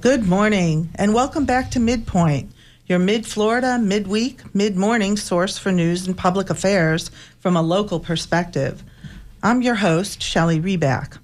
Good morning, and welcome back to Midpoint, your mid-Florida, midweek, mid-morning source for news and public affairs from a local perspective. I'm your host, Shelley Reback.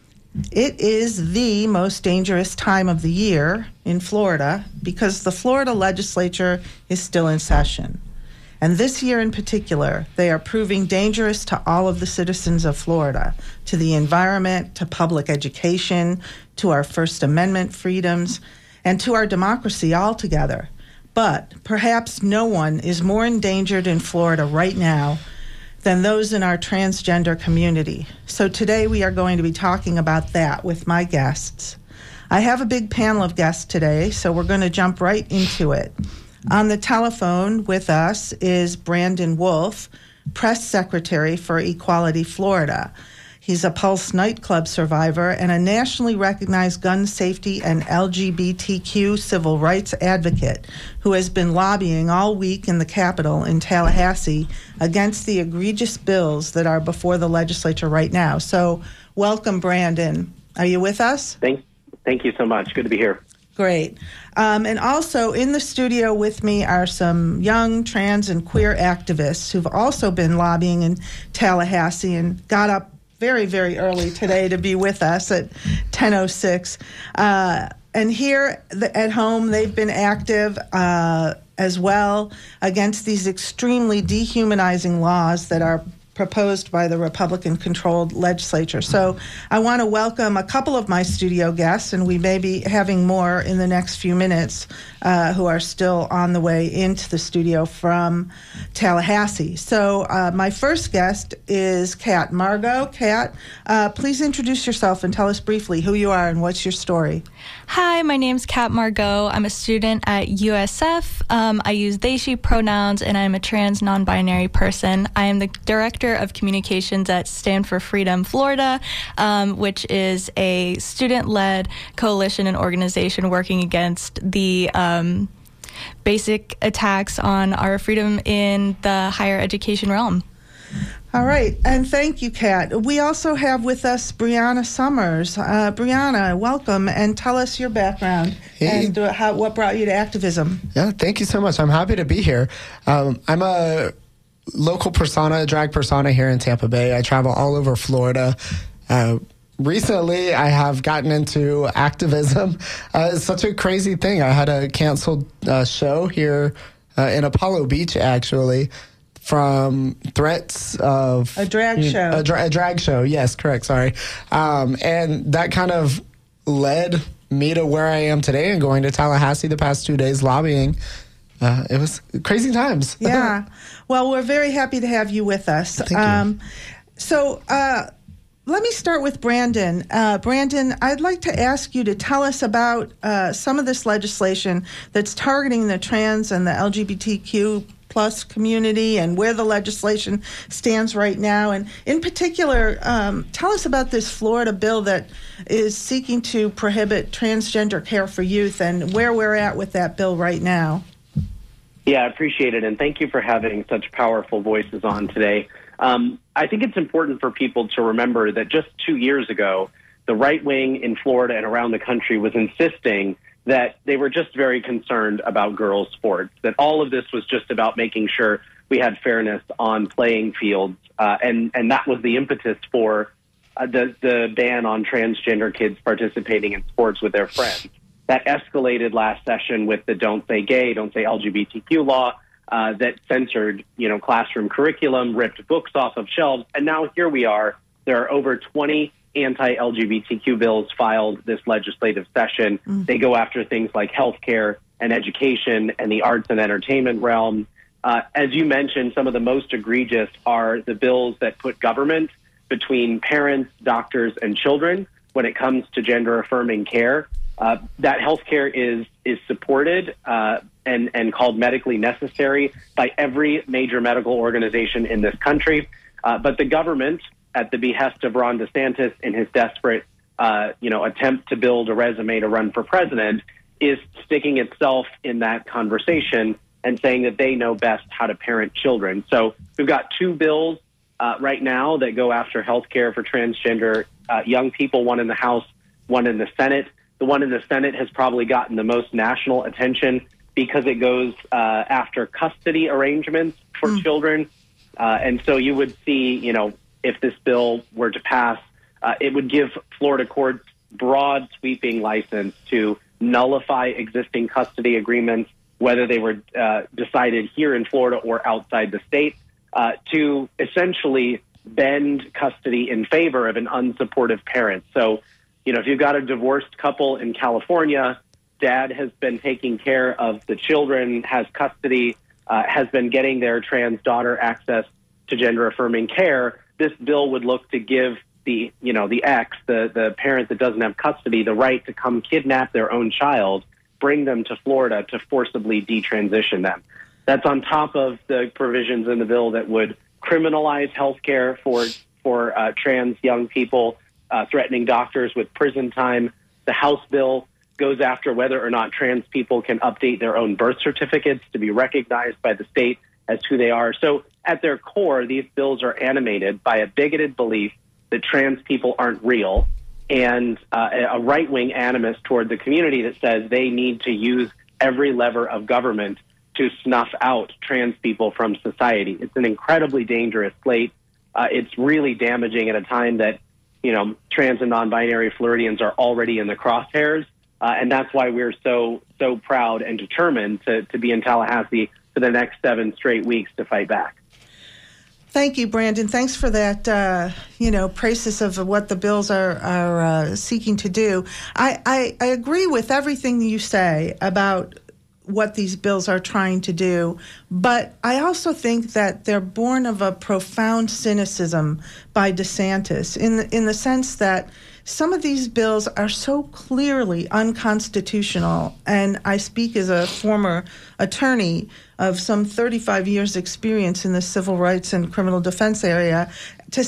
It is the most dangerous time of the year in Florida because the Florida legislature is still in session. And this year in particular, they are proving dangerous to all of the citizens of Florida, to the environment, to public education, to our First Amendment freedoms, and to our democracy altogether. But perhaps no one is more endangered in Florida right now than those in our transgender community. So today we are going to be talking about that with my guests. I have a big panel of guests today, so we're going to jump right into it. On the telephone with us is Brandon Wolf, Press Secretary for Equality Florida. He's a Pulse nightclub survivor and a nationally recognized gun safety and LGBTQ civil rights advocate who has been lobbying all week in the Capitol in Tallahassee against the egregious bills that are before the legislature right now. So welcome, Brandon. Are you with us? Thank you so much. Good to be here. Great. And also in the studio with me are some young trans and queer activists who've also been lobbying in Tallahassee and got up very, very early today to be with us at 10:06. And here at home, they've been active as well against these extremely dehumanizing laws that are proposed by the Republican-controlled legislature. So I want to welcome a couple of my studio guests, and we may be having more in the next few minutes who are still on the way into the studio from Tallahassee. So my first guest is Kat Margot. Kat, please introduce yourself and tell us briefly who you are and what's your story. Hi, my name's Kat Margot. I'm a student at USF. I use they, she pronouns, and I'm a trans non-binary person. I am the Director of Communications at Stand for Freedom Florida, which is a student-led coalition and organization working against the basic attacks on our freedom in the higher education realm. All right, and thank you, Kat. We also have with us Brianna Summers. Brianna, welcome, and tell us your background and what brought you to activism. Yeah, thank you so much. I'm happy to be here. I'm a local persona, a drag persona here in Tampa Bay. I travel all over Florida. Recently, I have gotten into activism. It's such a crazy thing. I had a canceled show here in Apollo Beach, actually, from threats of a drag show. A drag show, yes, correct, sorry. And that kind of led me to where I am today and going to Tallahassee the past 2 days lobbying. It was crazy times. Yeah. Well, we're very happy to have you with us. Thank you. So let me start with Brandon. Brandon, I'd like to ask you to tell us about some of this legislation that's targeting the trans and the LGBTQ plus community and where the legislation stands right now. And in particular, tell us about this Florida bill that is seeking to prohibit transgender care for youth and where we're at with that bill right now. Yeah, I appreciate it, and thank you for having such powerful voices on today. I think it's important for people to remember that just 2 years ago, the right wing in Florida and around the country was insisting that they were just very concerned about girls' sports, that all of this was just about making sure we had fairness on playing fields, and that was the impetus for the ban on transgender kids participating in sports with their friends. That escalated last session with the Don't Say Gay, Don't Say LGBTQ law that censored, classroom curriculum, ripped books off of shelves, and now here we are. There are over 20 anti-LGBTQ bills filed this legislative session. They go after things like healthcare and education and the arts and entertainment realm. As you mentioned, some of the most egregious are the bills that put government between parents, doctors, and children when it comes to gender-affirming care. That healthcare is supported and called medically necessary by every major medical organization in this country. But the government, at the behest of Ron DeSantis in his desperate, attempt to build a resume to run for president, is sticking itself in that conversation and saying that they know best how to parent children. So we've got two bills right now that go after health care for transgender young people, one in the House, one in the Senate. The one in the Senate has probably gotten the most national attention because it goes after custody arrangements for children. And so you would see, if this bill were to pass, it would give Florida courts broad sweeping license to nullify existing custody agreements, whether they were decided here in Florida or outside the state, to essentially bend custody in favor of an unsupportive parent. So, if you've got a divorced couple in California, dad has been taking care of the children, has custody, has been getting their trans daughter access to gender-affirming care, this bill would look to give the ex, the parent that doesn't have custody, the right to come kidnap their own child, bring them to Florida to forcibly detransition them. That's on top of the provisions in the bill that would criminalize health care for trans young people, threatening doctors with prison time. The House bill goes after whether or not trans people can update their own birth certificates to be recognized by the state as who they are. So at their core, these bills are animated by a bigoted belief that trans people aren't real and a right-wing animus toward the community that says they need to use every lever of government to snuff out trans people from society. It's an incredibly dangerous slate. It's really damaging at a time that, trans and non-binary Floridians are already in the crosshairs. And that's why we're so proud and determined to be in Tallahassee for the next 7 straight weeks to fight back. Thank you, Brandon. Thanks for that, praises of what the bills are seeking to do. I agree with everything you say about what these bills are trying to do, but I also think that they're born of a profound cynicism by DeSantis in the sense that some of these bills are so clearly unconstitutional, and I speak as a former attorney of some 35 years experience in the civil rights and criminal defense area, to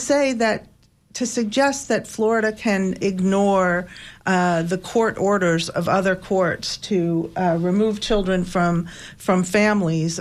suggest that Florida can ignore the court orders of other courts to remove children from families,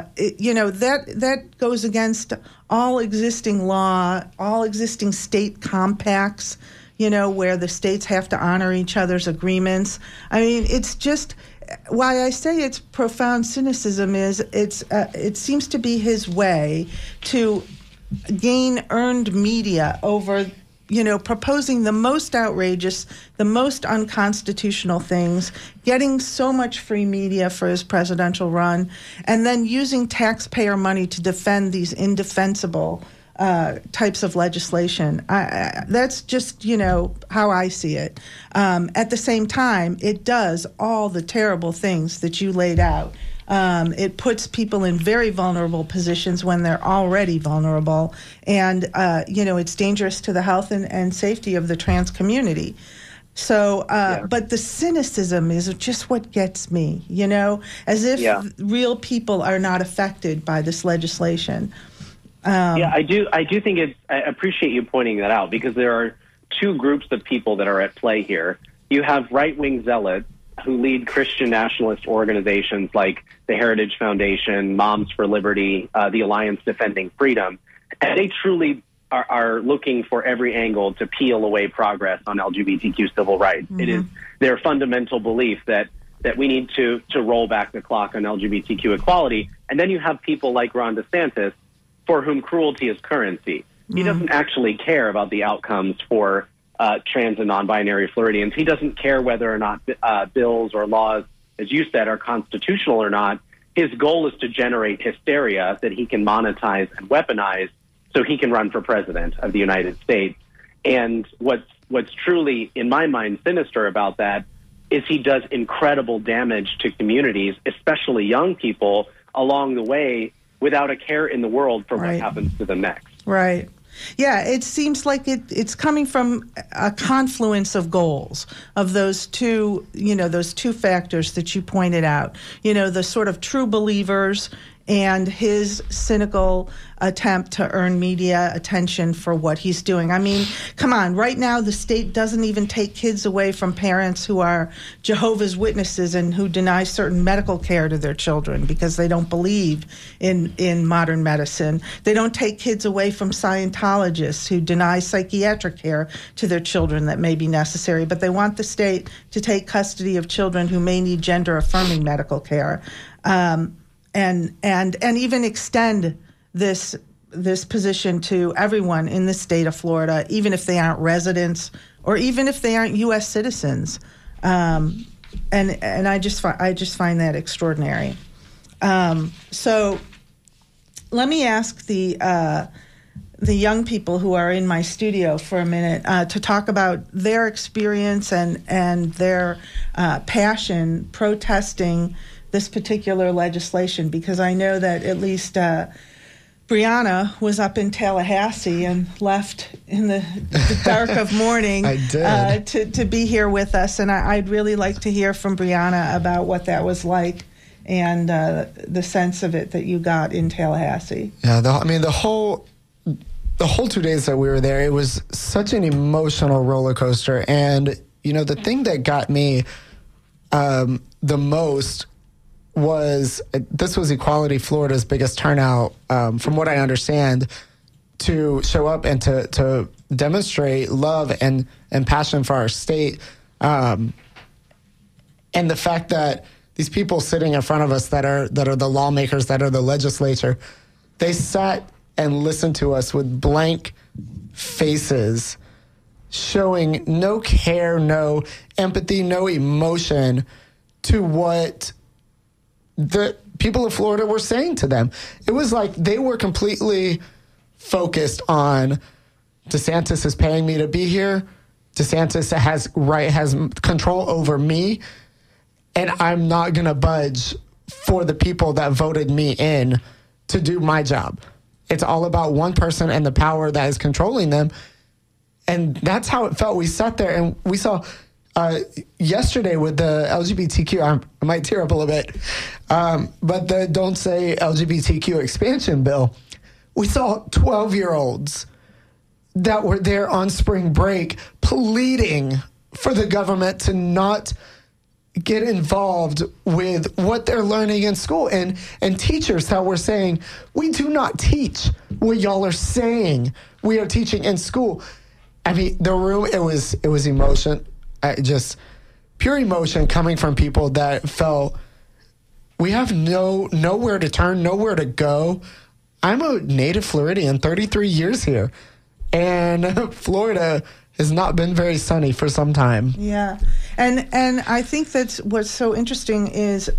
that goes against all existing law, all existing state compacts, where the states have to honor each other's agreements. I mean, it's just why I say it's profound cynicism is it seems to be his way to gain earned media over, proposing the most outrageous, the most unconstitutional things, getting so much free media for his presidential run, and then using taxpayer money to defend these indefensible types of legislation. That's just, how I see it. At the same time, it does all the terrible things that you laid out. It puts people in very vulnerable positions when they're already vulnerable. And, it's dangerous to the health and safety of the trans community. So, but the cynicism is just what gets me, as if real people are not affected by this legislation. I do think I appreciate you pointing that out, because there are two groups of people that are at play here. You have right-wing zealots who lead Christian nationalist organizations like the Heritage Foundation, Moms for Liberty, the Alliance Defending Freedom, and they truly are looking for every angle to peel away progress on LGBTQ civil rights. Mm-hmm. It is their fundamental belief that we need to roll back the clock on LGBTQ equality. And then you have people like Ron DeSantis, for whom cruelty is currency. He doesn't actually care about the outcomes for trans and non-binary Floridians. He doesn't care whether or not bills or laws, as you said, are constitutional or not. His goal is to generate hysteria that he can monetize and weaponize so he can run for president of the United States. And what's truly, in my mind, sinister about that is he does incredible damage to communities, especially young people, along the way, without a care in the world for what happens to them next. Right. Yeah, it seems like it's coming from a confluence of goals of those two factors that you pointed out. The sort of true believers and his cynical attempt to earn media attention for what he's doing. I mean, come on, right now the state doesn't even take kids away from parents who are Jehovah's Witnesses and who deny certain medical care to their children because they don't believe in modern medicine. They don't take kids away from Scientologists who deny psychiatric care to their children that may be necessary, but they want the state to take custody of children who may need gender-affirming medical care. And even extend this position to everyone in the state of Florida, even if they aren't residents or even if they aren't U.S. citizens. And I just find that extraordinary. So let me ask the young people who are in my studio for a minute to talk about their experience and their passion protesting this particular legislation, because I know that at least Brianna was up in Tallahassee and left in the dark of morning to be here with us. And I'd really like to hear from Brianna about what that was like and the sense of it that you got in Tallahassee. Yeah, the whole 2 days that we were there, it was such an emotional roller coaster. And, the thing that got me the most was Equality Florida's biggest turnout, from what I understand, to show up and to demonstrate love and passion for our state. And the fact that these people sitting in front of us that are the lawmakers, that are the legislature, they sat and listened to us with blank faces, showing no care, no empathy, no emotion to what the people of Florida were saying to them. It was like they were completely focused on DeSantis is paying me to be here. DeSantis has control over me, and I'm not going to budge for the people that voted me in to do my job. It's all about one person and the power that is controlling them. And that's how it felt. We sat there and we saw yesterday with the LGBTQ, I might tear up a little bit, but the Don't Say LGBTQ expansion bill, we saw 12-year-olds that were there on spring break pleading for the government to not get involved with what they're learning in school, and teachers that were saying, we do not teach what y'all are saying we are teaching in school. I mean, the room, it was emotion. Just pure emotion coming from people that felt we have nowhere to turn, nowhere to go. I'm a native Floridian, 33 years here, and Florida has not been very sunny for some time. Yeah, and I think that's what's so interesting is,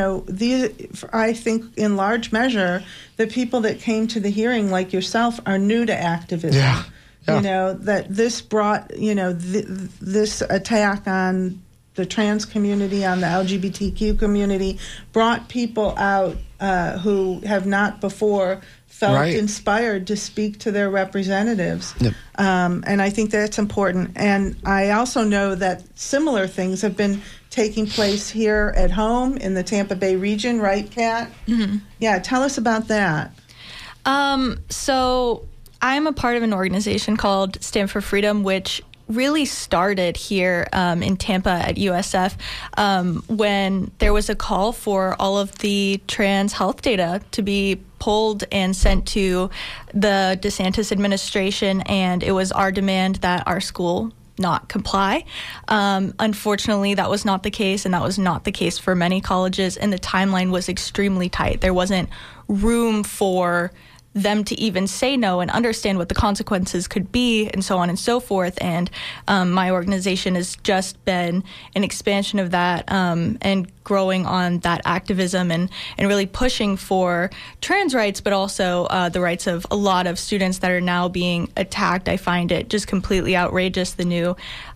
I think in large measure, the people that came to the hearing, like yourself, are new to activism. Yeah. Yeah. That this brought, this attack on the trans community, on the LGBTQ community, brought people out who have not before felt inspired to speak to their representatives. Yep. And I think that's important. And I also know that similar things have been taking place here at home in the Tampa Bay region, right, Kat? Mm-hmm. Yeah, tell us about that. So I'm a part of an organization called Stand for Freedom, which really started here in Tampa at USF when there was a call for all of the trans health data to be pulled and sent to the DeSantis administration, and it was our demand that our school not comply. Unfortunately, that was not the case, and that was not the case for many colleges, and the timeline was extremely tight. There wasn't room for them to even say no and understand what the consequences could be, and so on and so forth. And my organization has just been an expansion of that and growing on that activism and really pushing for trans rights, but also the rights of a lot of students that are now being attacked. I find it just completely outrageous, the new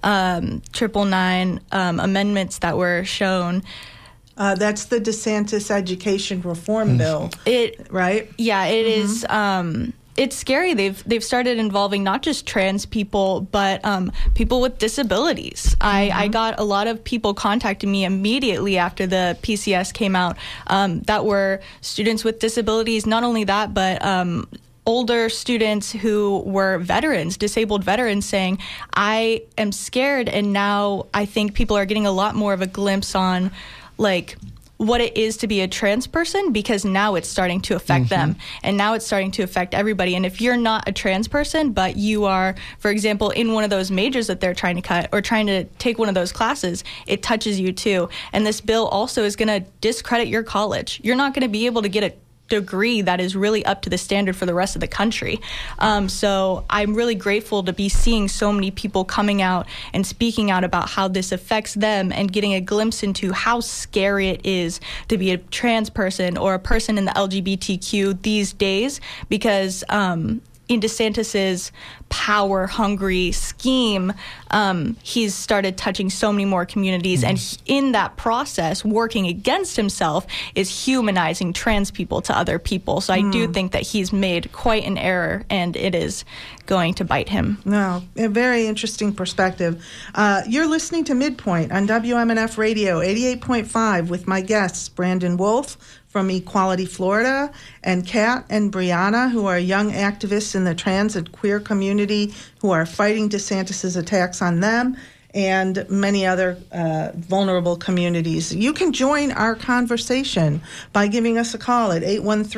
999 amendments that were shown. That's the DeSantis Education Reform Bill, right? Yeah, it is. it's scary. They've started involving not just trans people, but people with disabilities. I got a lot of people contacting me immediately after the PCS came out that were students with disabilities. Not only that, but older students who were veterans, disabled veterans, saying, I am scared, and now I think people are getting a lot more of a glimpse on, like, what it is to be a trans person, because now it's starting to affect them, and now it's starting to affect everybody. And if you're not a trans person, but you are, for example, in one of those majors that they're trying to cut or trying to take one of those classes, it touches you too. And this bill also is going to discredit your college. You're not going to be able to get a degree that is really up to the standard for the rest of the country. So I'm really grateful to be seeing so many people coming out and speaking out about how this affects them and getting a glimpse into how scary it is to be a trans person or a person in the LGBTQ these days, because in DeSantis's power-hungry scheme, he's started touching so many more communities, and in that process, working against himself is humanizing trans people to other people. So I do think that he's made quite an error, and it is going to bite him. No, a very interesting perspective. You're listening to Midpoint on WMNF Radio 88.5 with my guests, Brandon Wolf from Equality Florida, and Kat and Brianna, who are young activists in the trans and queer community who are fighting DeSantis' attacks on them and many other vulnerable communities. You can join our conversation by giving us a call at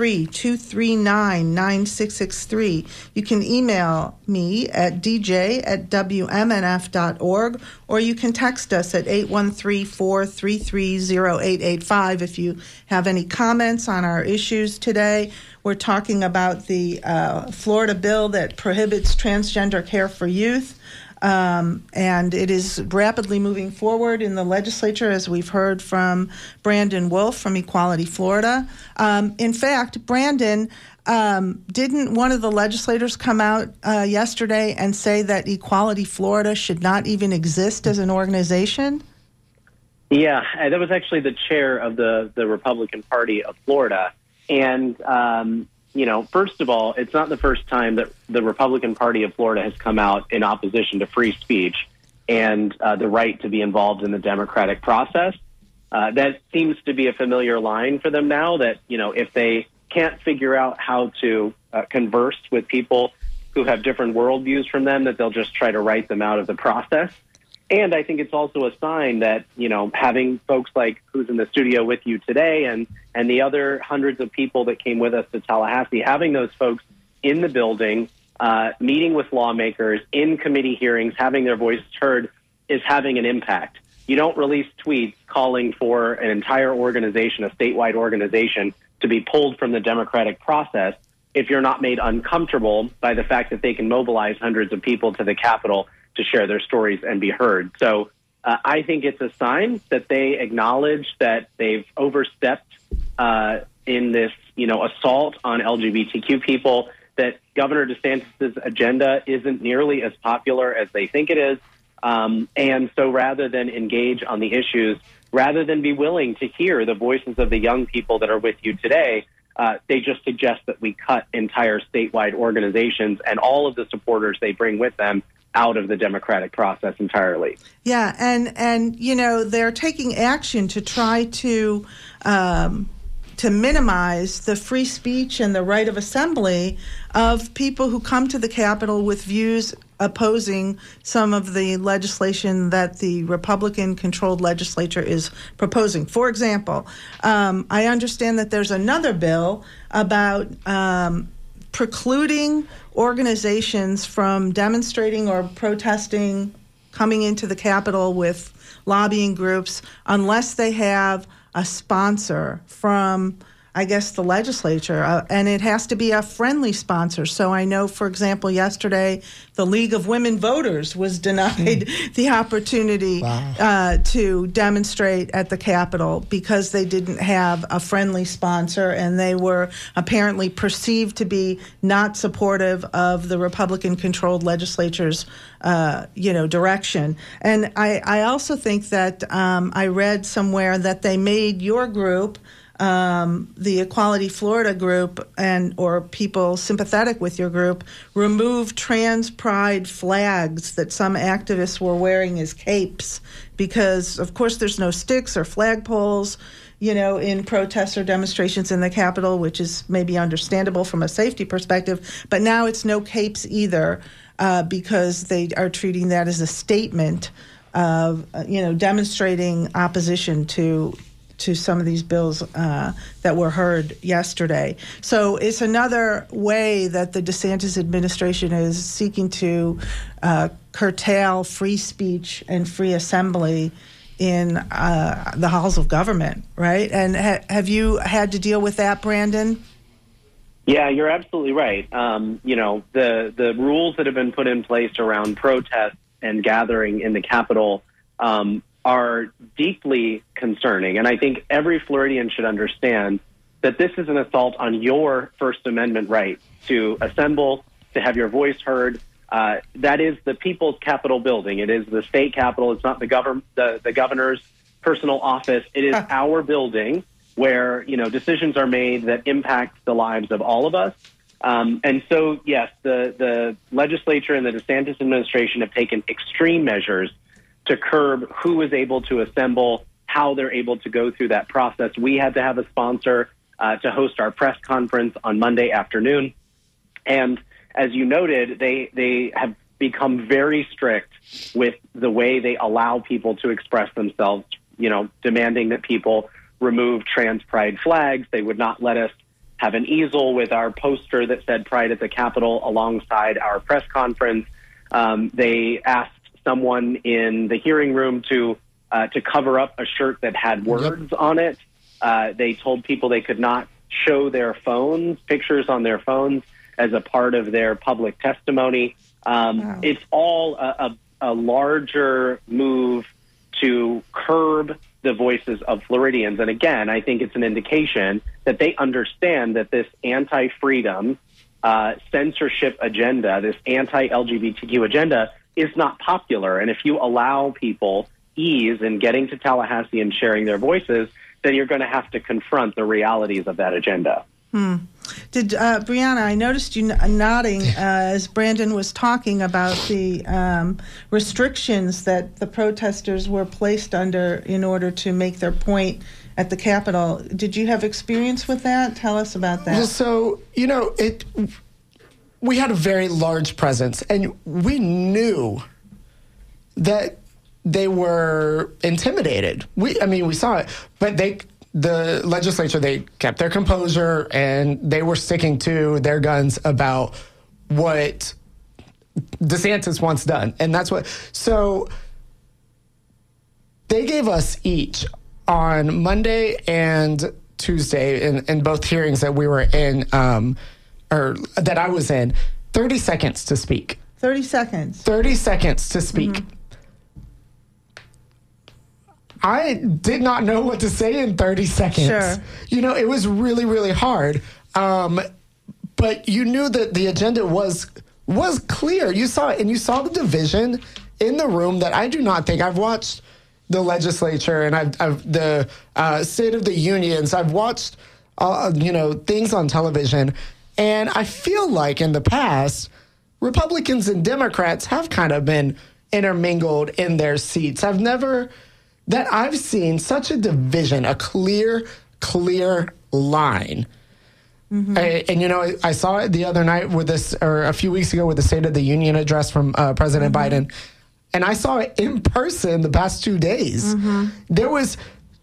813-239-9663. You can email me at dj@wmnf.org, or you can text us at 813-433-0885 if you have any comments on our issues today. We're talking about the Florida bill that prohibits transgender care for youth. And it is rapidly moving forward in the legislature, as we've heard from Brandon Wolf from Equality Florida. In fact, Brandon, didn't one of the legislators come out yesterday and say that Equality Florida should not even exist as an organization? Yeah, that was actually the chair of the Republican Party of Florida. And first of all, it's not the first time that the Republican Party of Florida has come out in opposition to free speech and the right to be involved in the democratic process. That seems to be a familiar line for them now, that, if they can't figure out how to converse with people who have different worldviews from them, that they'll just try to write them out of the process. And I think it's also a sign that, having folks like who's in the studio with you today and the other hundreds of people that came with us to Tallahassee, having those folks in the building, meeting with lawmakers, in committee hearings, having their voices heard, is having an impact. You don't release tweets calling for an entire organization, a statewide organization, to be pulled from the democratic process if you're not made uncomfortable by the fact that they can mobilize hundreds of people to the Capitol to share their stories and be heard. So I think it's a sign that they acknowledge that they've overstepped in this, assault on LGBTQ people, that Governor DeSantis' agenda isn't nearly as popular as they think it is. And so rather than engage on the issues, rather than be willing to hear the voices of the young people that are with you today, they just suggest that we cut entire statewide organizations and all of the supporters they bring with them out of the democratic process entirely. Yeah, and they're taking action to try to minimize the free speech and the right of assembly of people who come to the Capitol with views opposing some of the legislation that the Republican-controlled legislature is proposing. For example, I understand that there's another bill about precluding organizations from demonstrating or protesting, coming into the Capitol with lobbying groups, unless they have a sponsor from, I guess, the legislature, and it has to be a friendly sponsor. So I know, for example, yesterday, the League of Women Voters was denied the opportunity to demonstrate at the Capitol because they didn't have a friendly sponsor, and they were apparently perceived to be not supportive of the Republican-controlled legislature's direction. And I also think that I read somewhere that they made your group the Equality Florida group or people sympathetic with your group removed trans pride flags that some activists were wearing as capes because, of course, there's no sticks or flagpoles, in protests or demonstrations in the Capitol, which is maybe understandable from a safety perspective. But now it's no capes either because they are treating that as a statement of, demonstrating opposition to some of these bills that were heard yesterday. So it's another way that the DeSantis administration is seeking to curtail free speech and free assembly in the halls of government, right? And have you had to deal with that, Brandon? Yeah, you're absolutely right. The rules that have been put in place around protests and gathering in the Capitol are deeply concerning. And I think every Floridian should understand that this is an assault on your First Amendment right to assemble, to have your voice heard. That is the People's Capitol building. It is the state capitol. It's not the governor's personal office. It is our building where, decisions are made that impact the lives of all of us. And so, yes, the legislature and the DeSantis administration have taken extreme measures to curb who is able to assemble, how they're able to go through that process. We had to have a sponsor to host our press conference on Monday afternoon. And as you noted, they have become very strict with the way they allow people to express themselves, demanding that people remove trans pride flags. They would not let us have an easel with our poster that said Pride at the Capitol alongside our press conference. They asked someone in the hearing room to cover up a shirt that had words on it. They told people they could not show their phones, pictures on their phones, as a part of their public testimony. Wow. It's all a larger move to curb the voices of Floridians. And again, I think it's an indication that they understand that this anti-freedom censorship agenda, this anti-LGBTQ agenda, is not popular. And if you allow people ease in getting to Tallahassee and sharing their voices, then you're going to have to confront the realities of that agenda. Did Brianna, I noticed you nodding as Brandon was talking about the restrictions that the protesters were placed under in order to make their point at the Capitol. Did you have experience with that? Tell us about that. Well, so, we had a very large presence, and we knew that they were intimidated. We saw it, but the legislature, they kept their composure, and they were sticking to their guns about what DeSantis wants done. And that's so they gave us each on Monday and Tuesday in both hearings that we were in, or that I was in, 30 seconds to speak. 30 seconds. 30 seconds to speak. Mm-hmm. I did not know what to say in 30 seconds. Sure. It was really, really hard. But you knew that the agenda was clear. You saw it, and you saw the division in the room that I do not think. I've watched the legislature, and I've the State of the Unions. I've watched, things on television, and I feel like in the past, Republicans and Democrats have kind of been intermingled in their seats. I've seen such a division, a clear line. Mm-hmm. And I saw it the other night or a few weeks ago with the State of the Union address from President Biden. And I saw it in person the past 2 days. Mm-hmm. There was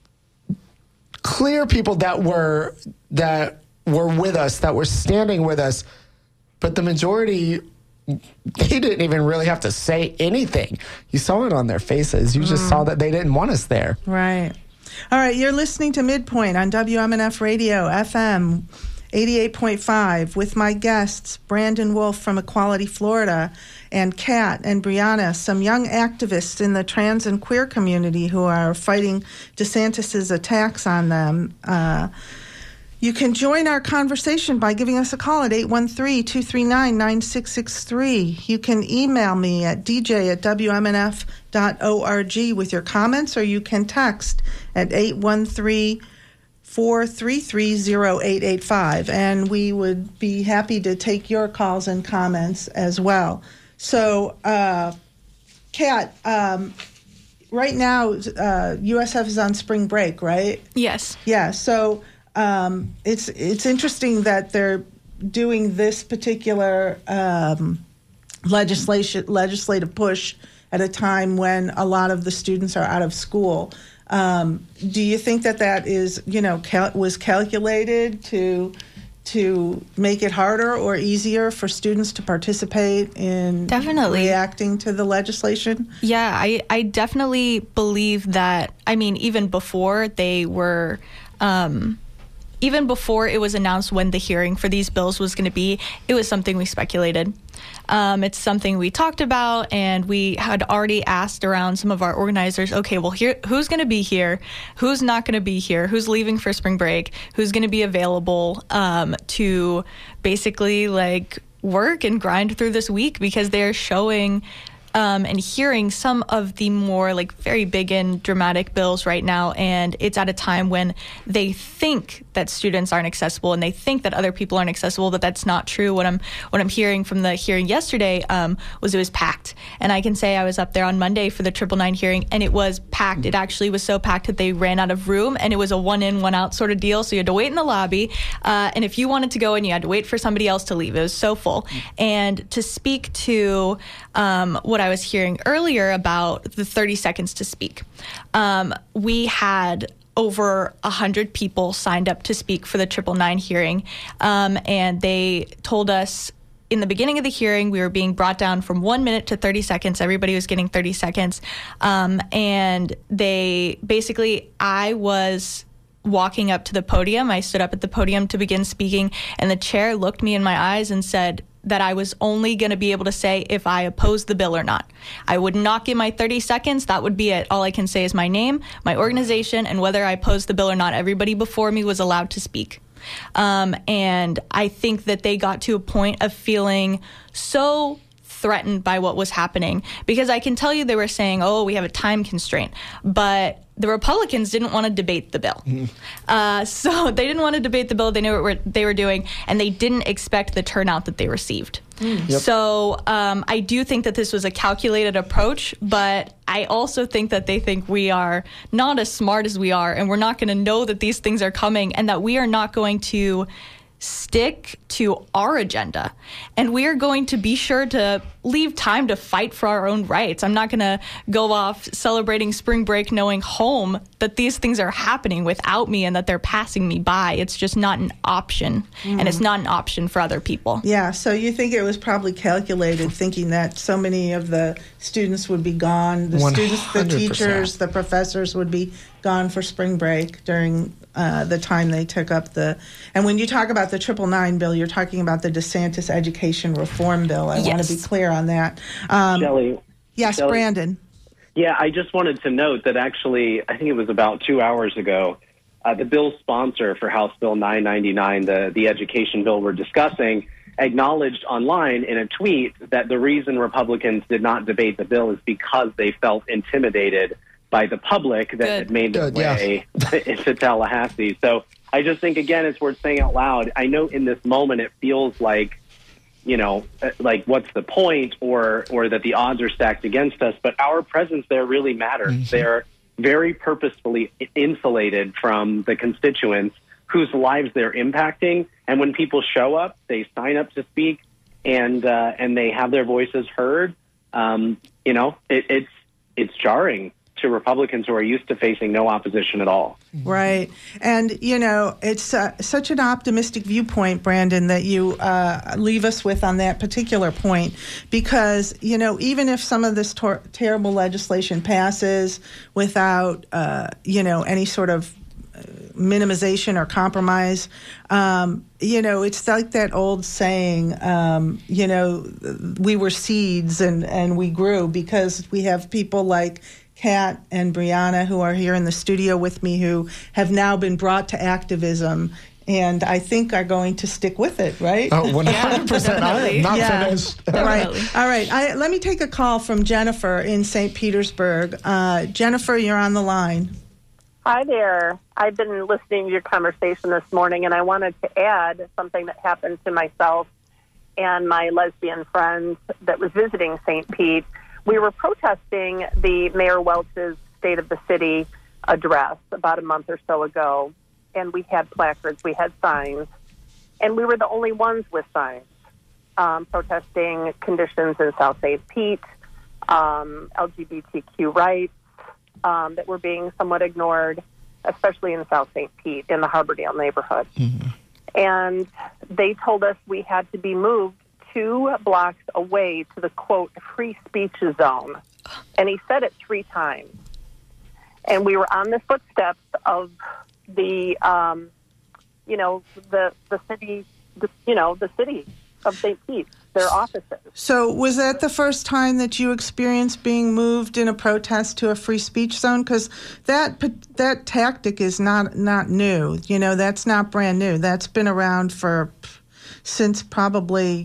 clear people that were with us, that were standing with us, but the majority, they didn't even really have to say anything. You saw it on their faces. You just saw that they didn't want us there. Right. All right, you're listening to Midpoint on WMNF Radio, FM 88.5, with my guests, Brandon Wolf from Equality Florida, and Kat and Brianna, some young activists in the trans and queer community who are fighting DeSantis' attacks on them. You can join our conversation by giving us a call at 813-239-9663. You can email me at dj@wmnf.org with your comments, or you can text at 813 433-0885, and we would be happy to take your calls and comments as well. So, Kat, right now, USF is on spring break, right? Yes. Yeah. So it's interesting that they're doing this particular legislative push at a time when a lot of the students are out of school. Do you think that is, was calculated to make it harder or easier for students to participate in reacting to the legislation? Yeah, I definitely believe that. I mean, even before they were, even before it was announced when the hearing for these bills was going to be, it was something we speculated. It's something we talked about, and we had already asked around some of our organizers, okay, well, who's going to be here? Who's not going to be here? Who's leaving for spring break? Who's going to be available to basically work and grind through this week, because they're showing and hearing some of the more very big and dramatic bills right now, and it's at a time when they think that students aren't accessible and they think that other people aren't accessible, but that's not true. What I'm hearing from the hearing yesterday was it was packed, and I can say I was up there on Monday for the 999 hearing, and it was packed. It actually was so packed that they ran out of room, and it was a one in, one out sort of deal. So you had to wait in the lobby, and if you wanted to go in, you had to wait for somebody else to leave. It was so full. And to speak to what I was hearing earlier about the 30 seconds to speak, we had over 100 people signed up to speak for the 999 hearing, and they told us in the beginning of the hearing we were being brought down from 1 minute to 30 seconds. Everybody was getting 30 seconds, and they basically, I was walking up to the podium. I stood up at the podium to begin speaking, and the chair looked me in my eyes and said that I was only going to be able to say if I opposed the bill or not. I would not get my 30 seconds. That would be it. All I can say is my name, my organization, and whether I opposed the bill or not. Everybody before me was allowed to speak. And I think that they got to a point of feeling so threatened by what was happening, because I can tell you they were saying, oh, we have a time constraint, but the Republicans didn't want to debate the bill. So they didn't want to debate the bill. They knew what they were doing, and they didn't expect the turnout that they received. Yep. So I do think that this was a calculated approach, but I also think that they think we are not as smart as we are, and we're not going to know that these things are coming, and that we are not going to stick to our agenda, and we are going to be sure to leave time to fight for our own rights. I'm not going to go off celebrating spring break knowing home that these things are happening without me and that they're passing me by. It's just not an option, and it's not an option for other people. Yeah, so you think it was probably calculated, thinking that so many of the students would be gone, the 100%. Students, the teachers, the professors would be gone for spring break during the time they took up and when you talk about the 999 bill, you're talking about the DeSantis education reform bill. I want to be clear on that. Shelley. Yes, Shelley. Brandon. Yeah, I just wanted to note that actually, I think it was about 2 hours ago, the bill's sponsor for House Bill 999, the education bill we're discussing, acknowledged online in a tweet that the reason Republicans did not debate the bill is because they felt intimidated by the public that had made their way into Tallahassee. So I just think, again, it's worth saying out loud. I know in this moment it feels like, what's the point, or that the odds are stacked against us, but our presence there really matters. Mm-hmm. They're very purposefully insulated from the constituents whose lives they're impacting. And when people show up, they sign up to speak, and they have their voices heard. It's jarring to Republicans who are used to facing no opposition at all. Right. And, it's such an optimistic viewpoint, Brandon, that you leave us with on that particular point, because, even if some of this terrible legislation passes without, any sort of minimization or compromise, it's like that old saying, we were seeds and we grew, because we have people like Kat and Brianna, who are here in the studio with me, who have now been brought to activism, and I think are going to stick with it, right? 100%. I am not finished. Right. All right. Let me take a call from Jennifer in St. Petersburg. Jennifer, you're on the line. Hi there. I've been listening to your conversation this morning, and I wanted to add something that happened to myself and my lesbian friend that was visiting St. Pete. We were protesting the Mayor Welch's State of the City address about a month or so ago, and we had placards, we had signs, and we were the only ones with signs protesting conditions in South St. Pete, LGBTQ rights that were being somewhat ignored, especially in South St. Pete in the Harbordale neighborhood. Mm-hmm. And they told us we had to be moved 2 blocks away to the, quote, free speech zone. And he said it 3 times. And we were on the footsteps of the, the city, the city of St. Pete, their offices. So was that the first time that you experienced being moved in a protest to a free speech zone? Because that tactic is not new. That's not brand new. That's been around since probably,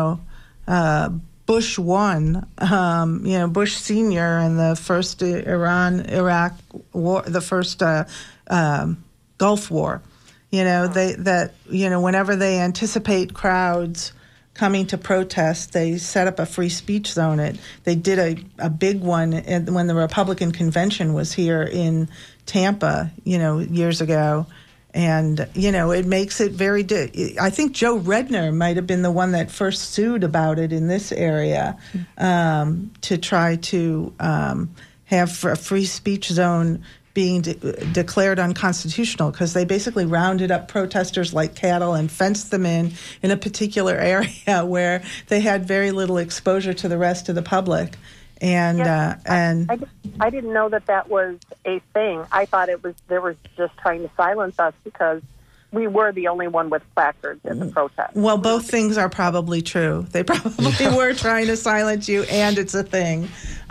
Bush 1, Bush Sr. and the first Iran-Iraq war, the first Gulf War. Whenever they anticipate crowds coming to protest, they set up a free speech zone. They did a big one when the Republican convention was here in Tampa, years ago. And, it makes it very... I think Joe Redner might have been the one that first sued about it in this area to try to have a free speech zone being declared unconstitutional, because they basically rounded up protesters like cattle and fenced them in a particular area where they had very little exposure to the rest of the public. And yes, I didn't know that was a thing. I thought they were just trying to silence us because we were the only one with placards in the protest. Well, both things are probably true. They probably were trying to silence you, and it's a thing.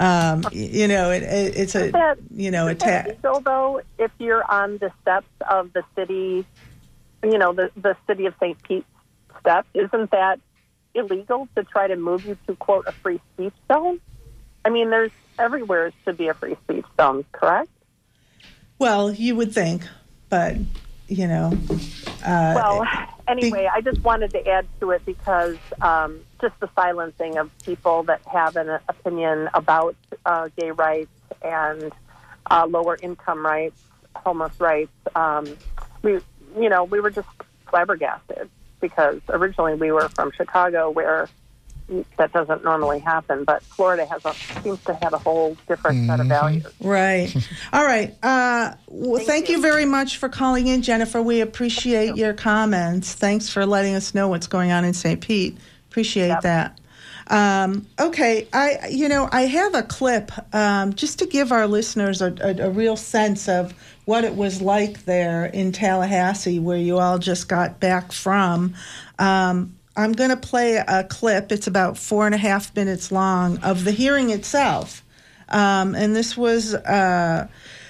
It's a attack. Legal, though, if you're on the steps of the city, the city of St. Pete steps, isn't that illegal to try to move you to, quote, a free speech zone? I mean, there's everywhere should be a free speech zone, correct? Well, you would think, but, anyway, I just wanted to add to it because just the silencing of people that have an opinion about gay rights and lower income rights, homeless rights, we were just flabbergasted because originally we were from Chicago, where that doesn't normally happen, but Florida seems to have a whole different set of values. Right. All right. Thank you very much for calling in, Jennifer. We appreciate your comments. Thanks for letting us know what's going on in St. Pete. Appreciate that. Okay. I have a clip just to give our listeners a real sense of what it was like there in Tallahassee, where you all just got back from. I'm going to play a clip. It's about 4.5 minutes long of the hearing itself. And this was the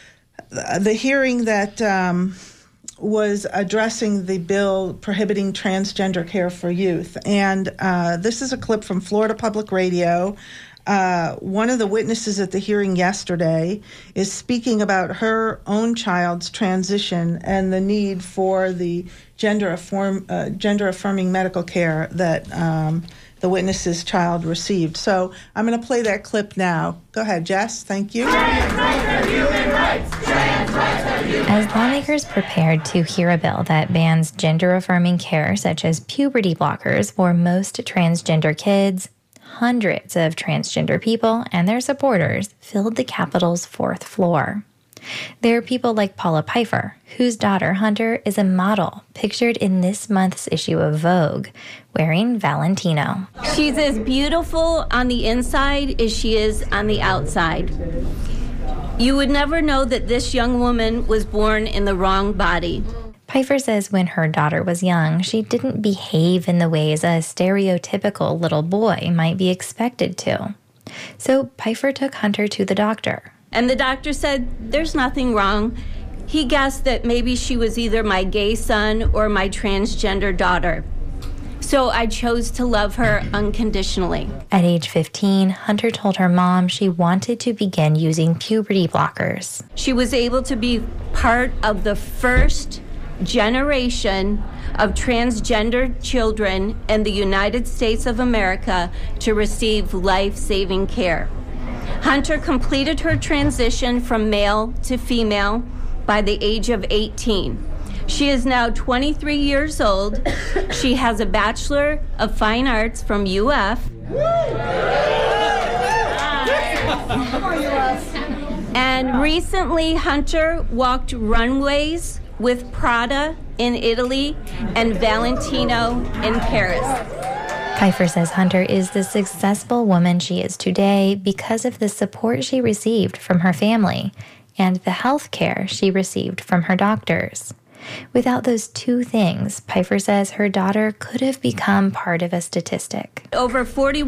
hearing that was addressing the bill prohibiting transgender care for youth. And this is a clip from Florida Public Radio. One of the witnesses at the hearing yesterday is speaking about her own child's transition and the need for the gender-affirming medical care that the witness's child received. So I'm going to play that clip now. Go ahead, Jess. Thank you. Trans rights are human rights. Trans rights are human rights. As lawmakers prepared to hear a bill that bans gender-affirming care, such as puberty blockers for most transgender kids, hundreds of transgender people and their supporters filled the Capitol's 4th floor. There are people like Paula Pfeiffer, whose daughter, Hunter, is a model pictured in this month's issue of Vogue, wearing Valentino. She's as beautiful on the inside as she is on the outside. You would never know that this young woman was born in the wrong body. Pfeiffer says when her daughter was young, she didn't behave in the ways a stereotypical little boy might be expected to. So Pfeiffer took Hunter to the doctor. And the doctor said, there's nothing wrong. He guessed that maybe she was either my gay son or my transgender daughter. So I chose to love her unconditionally. At age 15, Hunter told her mom she wanted to begin using puberty blockers. She was able to be part of the first generation of transgender children in the United States of America to receive life-saving care. Hunter completed her transition from male to female by the age of 18. She is now 23 years old. She has a Bachelor of Fine Arts from UF. And recently, Hunter walked runways with Prada in Italy and Valentino in Paris. Pfeiffer says Hunter is the successful woman she is today because of the support she received from her family and the health care she received from her doctors. Without those two things, Pfeiffer says her daughter could have become part of a statistic. Over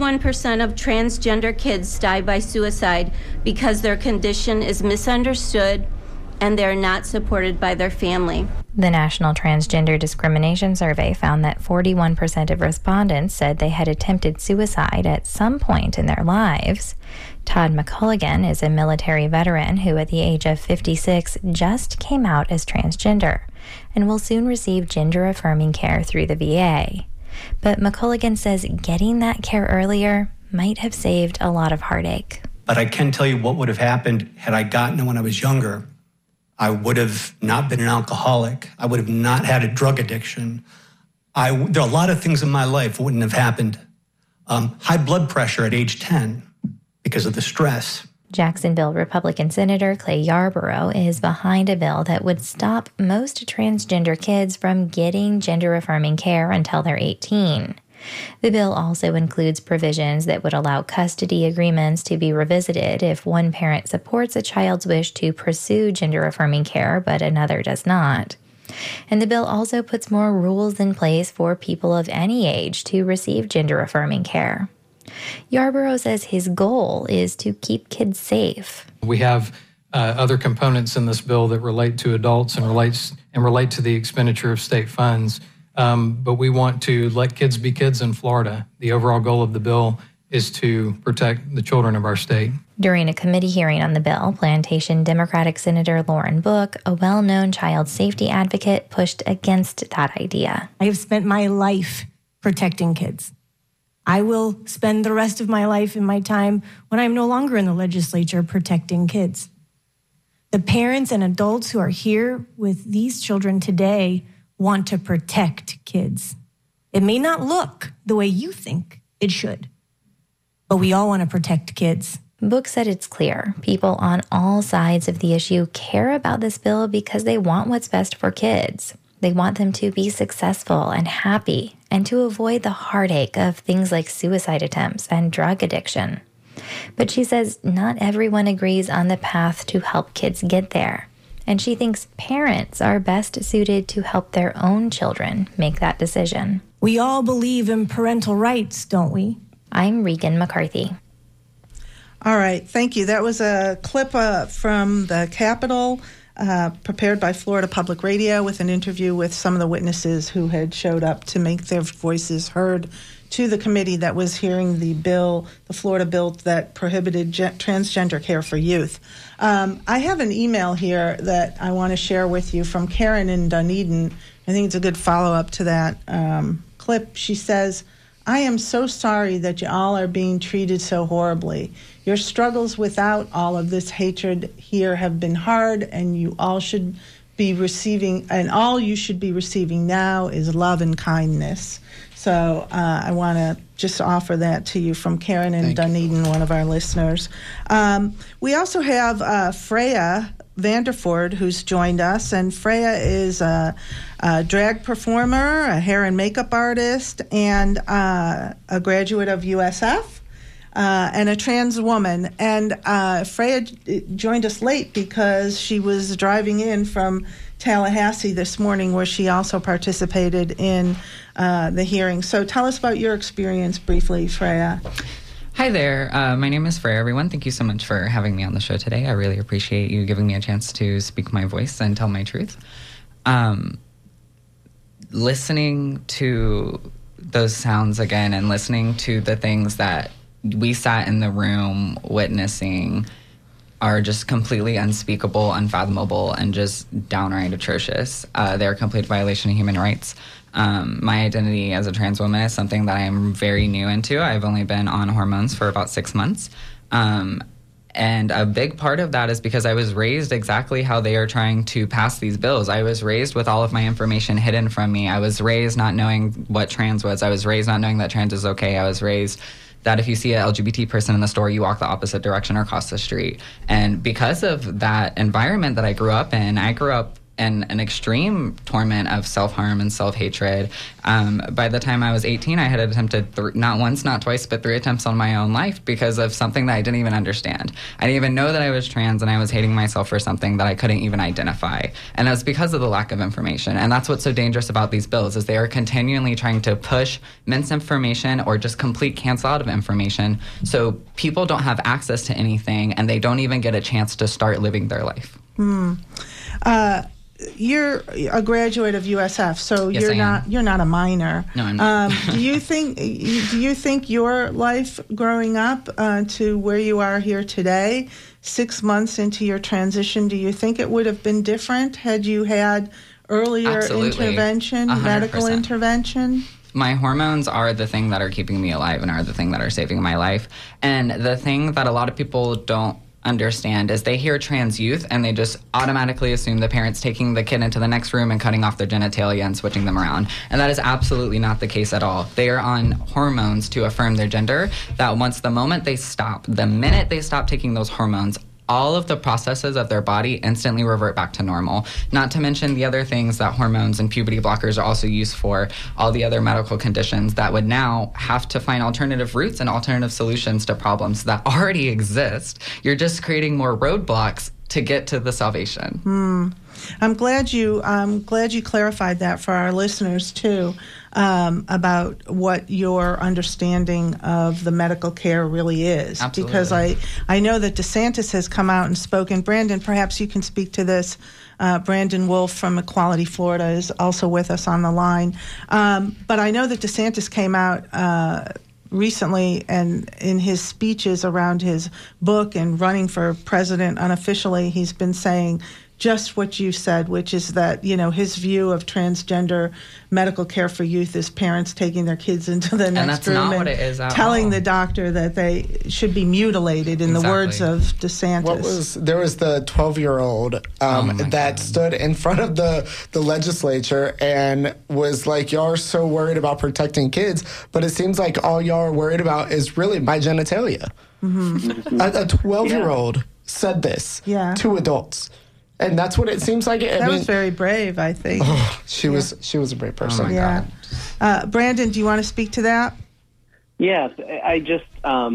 41% of transgender kids die by suicide because their condition is misunderstood and they're not supported by their family. The National Transgender Discrimination Survey found that 41% of respondents said they had attempted suicide at some point in their lives. Todd McCulligan is a military veteran who, at the age of 56, just came out as transgender and will soon receive gender-affirming care through the VA. But McCulligan says getting that care earlier might have saved a lot of heartache. But I can tell you what would have happened had I gotten it when I was younger. I would have not been an alcoholic. I would have not had a drug addiction. There are a lot of things in my life that wouldn't have happened. High blood pressure at age 10 because of the stress. Jacksonville Republican Senator Clay Yarborough is behind a bill that would stop most transgender kids from getting gender-affirming care until they're 18. The bill also includes provisions that would allow custody agreements to be revisited if one parent supports a child's wish to pursue gender-affirming care but another does not. And the bill also puts more rules in place for people of any age to receive gender-affirming care. Yarborough says his goal is to keep kids safe. We have other components in this bill that relate to adults and relate to the expenditure of state funds. But we want to let kids be kids in Florida. The overall goal of the bill is to protect the children of our state. During a committee hearing on the bill, Plantation Democratic Senator Lauren Book, a well-known child safety advocate, pushed against that idea. I have spent my life protecting kids. I will spend the rest of my life in my time when I'm no longer in the legislature protecting kids. The parents and adults who are here with these children today want to protect kids. It may not look the way you think it should, but we all want to protect kids. Book said it's clear people on all sides of the issue care about this bill because they want what's best for kids. They want them to be successful and happy and to avoid the heartache of things like suicide attempts and drug addiction. But she says not everyone agrees on the path to help kids get there. And she thinks parents are best suited to help their own children make that decision. We all believe in parental rights, don't we? I'm Regan McCarthy. All right, thank you. That was a clip from the Capitol, prepared by Florida Public Radio, with an interview with some of the witnesses who had showed up to make their voices heard to the committee that was hearing the bill, the Florida bill that prohibited transgender care for youth. I have an email here that I want to share with you from Karen in Dunedin. I think it's a good follow-up to that clip. She says, I am so sorry that you all are being treated so horribly. Your struggles without all of this hatred here have been hard, and you all should be receiving, and all you should be receiving now is love and kindness. So I want to just offer that to you from Karen in Dunedin, one of our listeners. We also have Freya Vanderford, who's joined us, and Freya is a drag performer, a hair and makeup artist, and a graduate of USF, and a trans woman. And Freya joined us late because she was driving in from Tallahassee this morning, where she also participated in the hearing. So tell us about your experience briefly, Freya. Hi there. My name is Freya, everyone. Thank you so much for having me on the show today. I really appreciate you giving me a chance to speak my voice and tell my truth. Listening to those sounds again and listening to the things that we sat in the room witnessing are just completely unspeakable, unfathomable, and just downright atrocious. They're a complete violation of human rights. My identity as a trans woman is something that I am very new into. I've only been on hormones for about 6 months. And a big part of that is because I was raised exactly how they are trying to pass these bills. I was raised with all of my information hidden from me. I was raised not knowing what trans was. I was raised not knowing that trans is okay. I was raised that if you see an LGBT person in the store, you walk the opposite direction or across the street. And because of that environment that I grew up in in an extreme torment of self-harm and self-hatred. By the time I was 18, I had attempted not once, not twice, but 3 attempts on my own life because of something that I didn't even understand. I didn't even know that I was trans, and I was hating myself for something that I couldn't even identify. And that's because of the lack of information. And that's what's so dangerous about these bills is they are continually trying to push misinformation or just complete cancel out of information so people don't have access to anything and they don't even get a chance to start living their life. You're a graduate of USF, so Yes, you're not a minor. No, I'm not. Do you think your life growing up to where you are here today, 6 months into your transition, do you think it would have been different had you had earlier Absolutely. intervention, 100%. medical intervention? My hormones are the thing that are keeping me alive and are the thing that are saving my life. And the thing that a lot of people don't understand is they hear trans youth and they just automatically assume the parent's taking the kid into the next room and cutting off their genitalia and switching them around. And that is absolutely not the case at all. They are on hormones to affirm their gender that the minute they stop taking those hormones, all of the processes of their body instantly revert back to normal. Not to mention the other things that hormones and puberty blockers are also used for, all the other medical conditions that would now have to find alternative routes and alternative solutions to problems that already exist. You're just creating more roadblocks to get to the salvation. I'm glad you clarified that for our listeners too, about what your understanding of the medical care really is. Absolutely. Because I know that DeSantis has come out and spoken. Brandon, perhaps you can speak to this. Brandon Wolf from Equality Florida is also with us on the line. But I know that DeSantis came out recently, and in his speeches around his book and running for president unofficially, he's been saying just what you said, which is that, his view of transgender medical care for youth is parents taking their kids into the next room not what it is at telling all. the doctor that they should be mutilated, in the words of DeSantis. There was the 12-year-old that stood in front of the legislature and was like, y'all are so worried about protecting kids, but it seems like all y'all are worried about is really my genitalia. Mm-hmm. A 12-year-old said this to adults. And that's what it seems like. That was very brave, I think. She was a brave person. Oh my God. Brandon, do you want to speak to that? Yes, I just,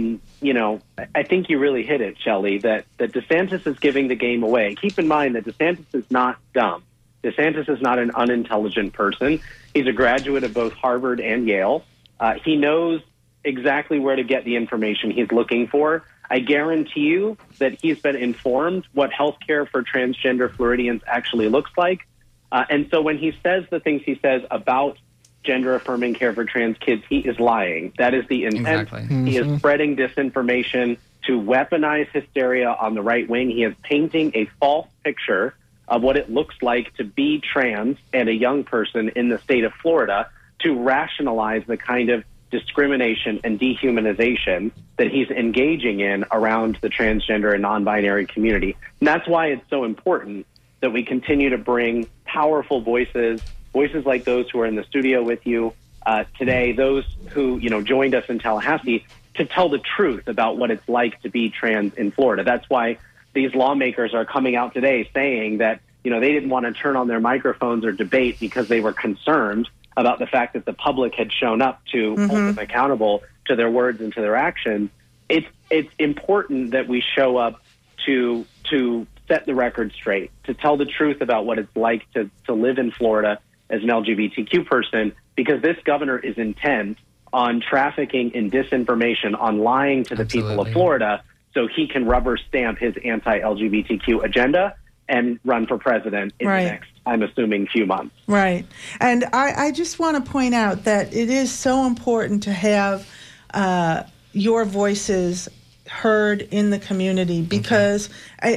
I think you really hit it, Shelley, that DeSantis is giving the game away. Keep in mind that DeSantis is not dumb. DeSantis is not an unintelligent person. He's a graduate of both Harvard and Yale. He knows exactly where to get the information he's looking for. I guarantee you that he's been informed what healthcare for transgender Floridians actually looks like. And so when he says the things he says about gender-affirming care for trans kids, he is lying. That is the intent. Exactly. Mm-hmm. He is spreading disinformation to weaponize hysteria on the right wing. He is painting a false picture of what it looks like to be trans and a young person in the state of Florida to rationalize the kind of discrimination and dehumanization that he's engaging in around the transgender and non-binary community. And that's why it's so important that we continue to bring powerful voices like those who are in the studio with you today, those who, joined us in Tallahassee, to tell the truth about what it's like to be trans in Florida. That's why these lawmakers are coming out today saying that, they didn't want to turn on their microphones or debate because they were concerned about the fact that the public had shown up to hold them accountable to their words and to their actions. It's important that we show up to set the record straight, to tell the truth about what it's like to live in Florida as an LGBTQ person, because this governor is intent on trafficking in disinformation, on lying to the people of Florida so he can rubber stamp his anti-LGBTQ agenda. and run for president in the next, I'm assuming, few months. Right. And I just want to point out that it is so important to have your voices heard in the community because,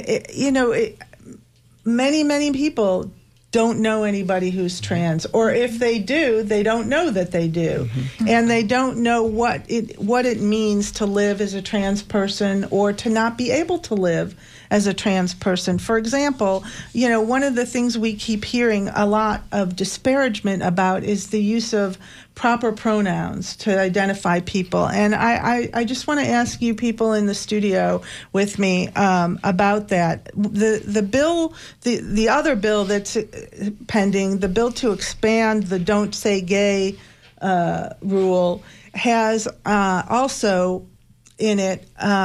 many people don't know anybody who's trans, or if they do, they don't know that they do, and they don't know what it means to live as a trans person or to not be able to live as a trans person. For example, one of the things we keep hearing a lot of disparagement about is the use of proper pronouns to identify people. And I just want to ask you people in the studio with me about that. The bill, the other bill that's pending, the bill to expand the Don't Say Gay rule, has also in it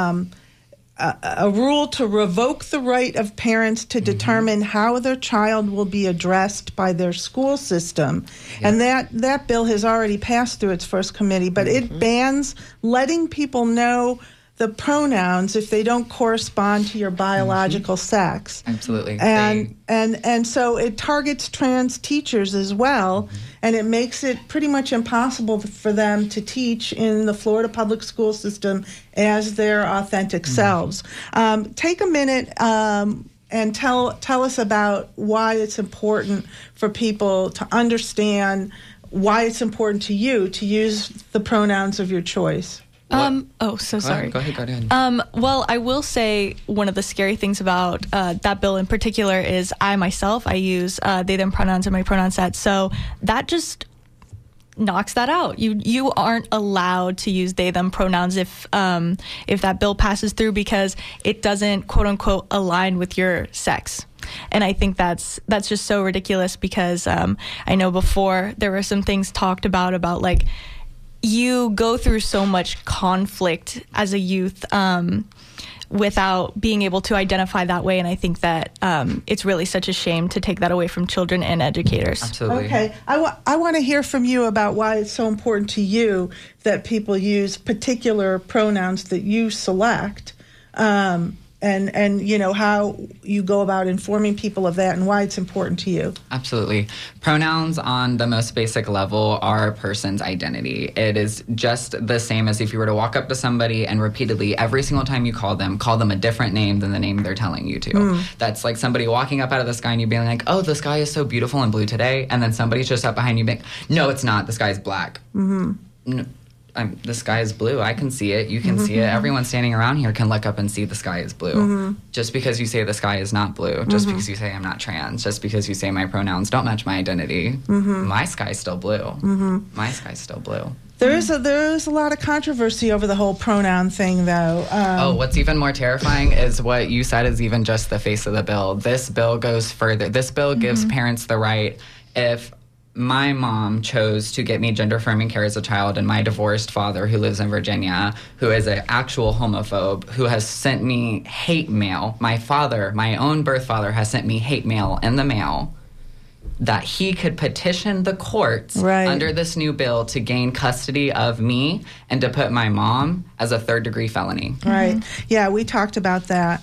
a rule to revoke the right of parents to determine how their child will be addressed by their school system. Yeah. And that bill has already passed through its first committee, but it bans letting people know the pronouns if they don't correspond to your biological sex. Absolutely. And so it targets trans teachers as well, and it makes it pretty much impossible for them to teach in the Florida public school system as their authentic selves. Take a minute and tell us about why it's important for people to understand why it's important to you to use the pronouns of your choice. Sorry. Go ahead. Well, I will say one of the scary things about that bill in particular is I use they, them pronouns in my pronoun set. So that just knocks that out. You aren't allowed to use they, them pronouns if that bill passes through because it doesn't, quote unquote, align with your sex. And I think that's just so ridiculous because I know before there were some things talked about like, you go through so much conflict as a youth without being able to identify that way. And I think that it's really such a shame to take that away from children and educators. Absolutely. Okay. I want to hear from you about why it's so important to you that people use particular pronouns that you select. And how you go about informing people of that and why it's important to you. Absolutely. Pronouns on the most basic level are a person's identity. It is just the same as if you were to walk up to somebody and repeatedly, every single time you call them a different name than the name they're telling you to. That's like somebody walking up out of the sky and you being like, oh, the sky is so beautiful and blue today. And then somebody's just up behind you being, no, it's not. The sky's black. No, the sky is blue. I can see it. You can see it. Everyone standing around here can look up and see the sky is blue. Just because you say the sky is not blue, just because you say I'm not trans, just because you say my pronouns don't match my identity, my sky's still blue. My sky's still blue. There is a lot of controversy over the whole pronoun thing, though. What's even more terrifying is what you said is even just the face of the bill. This bill goes further. This bill gives parents the right, if my mom chose to get me gender-affirming care as a child, and my divorced father, who lives in Virginia, who is an actual homophobe, who has sent me hate mail. My father, my own birth father, has sent me hate mail in the mail that he could petition the courts under this new bill to gain custody of me and to put my mom as a third-degree felony. Right. Yeah, we talked about that.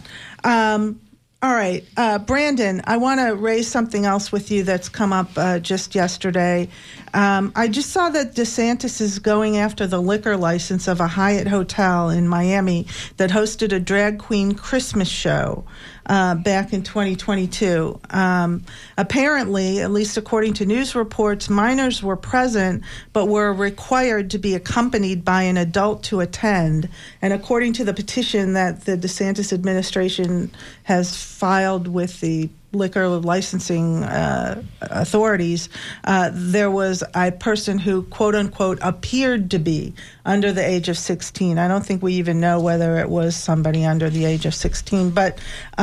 All right. Brandon, I want to raise something else with you that's come up just yesterday. I just saw that DeSantis is going after the liquor license of a Hyatt hotel in Miami that hosted a drag queen Christmas show back in 2022. Apparently, at least according to news reports, minors were present but were required to be accompanied by an adult to attend. And according to the petition that the DeSantis administration has filed with the liquor licensing authorities, there was a person who, quote unquote, appeared to be under the age of 16. I don't think we even know whether it was somebody under the age of 16. But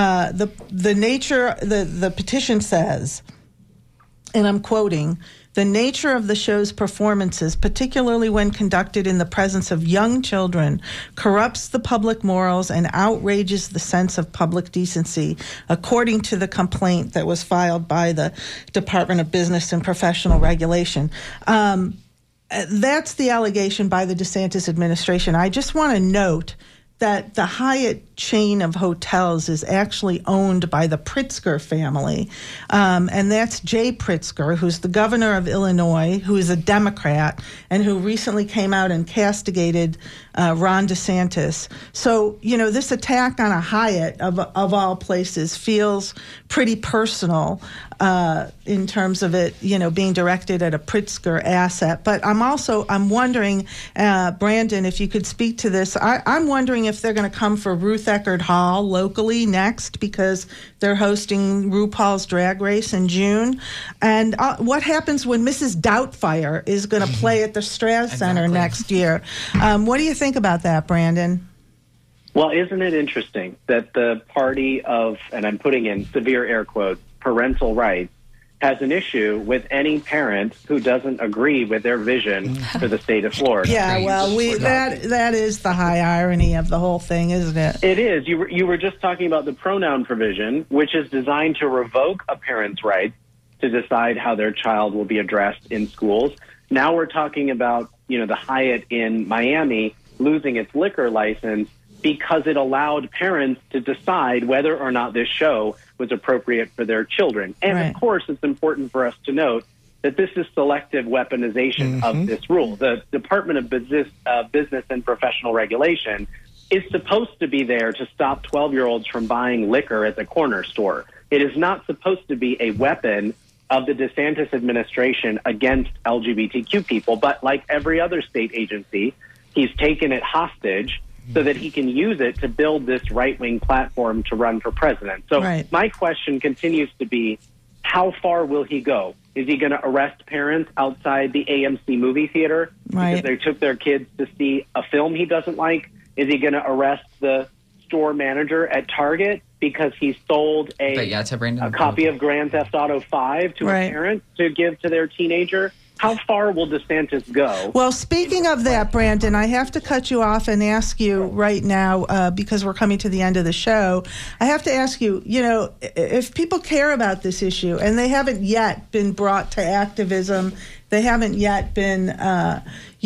the petition says, and I'm quoting, "The nature of the show's performances, particularly when conducted in the presence of young children, corrupts the public morals and outrages the sense of public decency," according to the complaint that was filed by the Department of Business and Professional Regulation. That's the allegation by the DeSantis administration. I just want to note that the Hyatt chain of hotels is actually owned by the Pritzker family. And that's Jay Pritzker, who's the governor of Illinois, who is a Democrat, and who recently came out and castigated Ron DeSantis. So, this attack on a Hyatt, of all places, feels pretty personal in terms of it, being directed at a Pritzker asset. But I'm wondering, Brandon, if you could speak to this. I'm wondering if they're going to come for Ruth Eckerd Hall locally next, because they're hosting RuPaul's Drag Race in June. And what happens when Mrs. Doubtfire is going to play at the Strass Center next year? What do you think about that, Brandon? Well, isn't it interesting that the party of, and I'm putting in severe air quotes, parental rights, has an issue with any parent who doesn't agree with their vision for the state of Florida? Yeah, well, that is the high irony of the whole thing, isn't it? It is. You were just talking about the pronoun provision, which is designed to revoke a parent's right to decide how their child will be addressed in schools. Now we're talking about, the Hyatt in Miami losing its liquor license because it allowed parents to decide whether or not this show was appropriate for their children. And right. Of course, it's important for us to note that this is selective weaponization of this rule. The Department of Business and Professional Regulation is supposed to be there to stop 12-year-olds from buying liquor at the corner store. It is not supposed to be a weapon of the DeSantis administration against LGBTQ people. But like every other state agency, he's taken it hostage so that he can use it to build this right-wing platform to run for president. So My question continues to be, how far will he go? Is he going to arrest parents outside the AMC movie theater because they took their kids to see a film he doesn't like? Is he going to arrest the store manager at Target because he sold a copy of Grand Theft Auto 5 to a parent to give to their teenager? How far will DeSantis go? Well, speaking of that, Brandon, I have to cut you off and ask you right now, because we're coming to the end of the show, I have to ask you, if people care about this issue and they haven't yet been brought to activism, they haven't yet been, out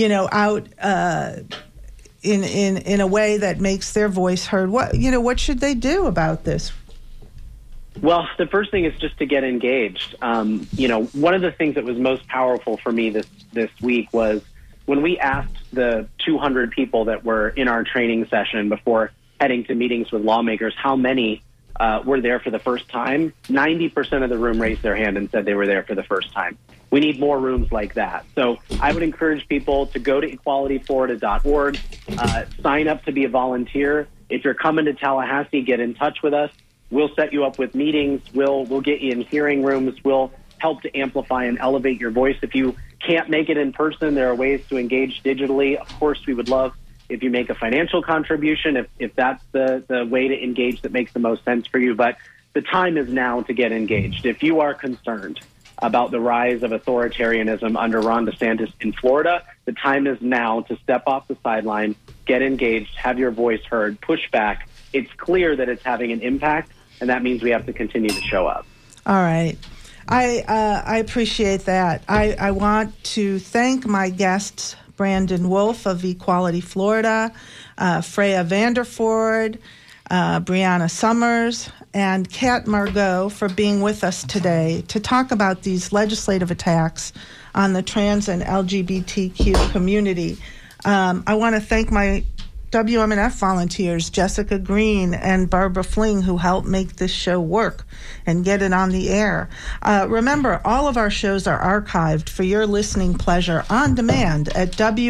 in a way that makes their voice heard, what should they do about this? Well, the first thing is just to get engaged. One of the things that was most powerful for me this week was when we asked the 200 people that were in our training session before heading to meetings with lawmakers how many were there for the first time. 90% of the room raised their hand and said they were there for the first time. We need more rooms like that. So I would encourage people to go to equalityflorida.org, sign up to be a volunteer. If you're coming to Tallahassee, get in touch with us. We'll set you up with meetings. We'll get you in hearing rooms. We'll help to amplify and elevate your voice. If you can't make it in person, there are ways to engage digitally. Of course, we would love if you make a financial contribution, if that's the way to engage that makes the most sense for you. But the time is now to get engaged. If you are concerned about the rise of authoritarianism under Ron DeSantis in Florida, the time is now to step off the sideline, get engaged, have your voice heard, push back. It's clear that it's having an impact, and that means we have to continue to show up. All right. I appreciate that. I want to thank my guests, Brandon Wolf of Equality Florida, Freya Vanderford, Brianna Summers, and Kat Margot for being with us today to talk about these legislative attacks on the trans and LGBTQ community. I want to thank my WMNF volunteers, Jessica Green and Barbara Fling, who helped make this show work and get it on the air. Remember, all of our shows are archived for your listening pleasure on demand at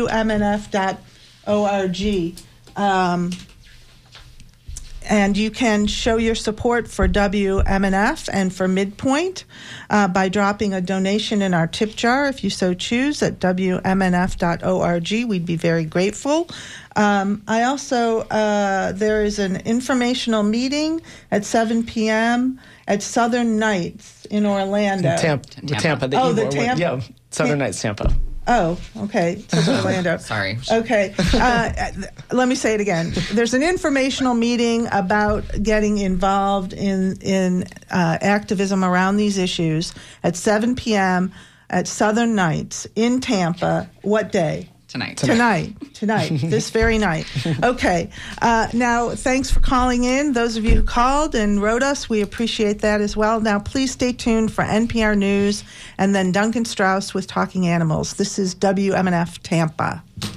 WMNF.org. And you can show your support for WMNF and for Midpoint by dropping a donation in our tip jar, if you so choose, at WMNF.org. We'd be very grateful. I also, there is an informational meeting at 7 p.m. at Southern Nights in Orlando. Tampa. The Tampa. Yeah, Southern Nights, Tampa. Oh, okay. So Orlando. Sorry. Okay. Let me say it again. There's an informational meeting about getting involved in activism around these issues at 7 p.m. at Southern Nights in Tampa. What day? Tonight, this very night. Okay. Now, thanks for calling in. Those of you who called and wrote us, we appreciate that as well. Now, please stay tuned for NPR News and then Duncan Strauss with Talking Animals. This is WMNF Tampa.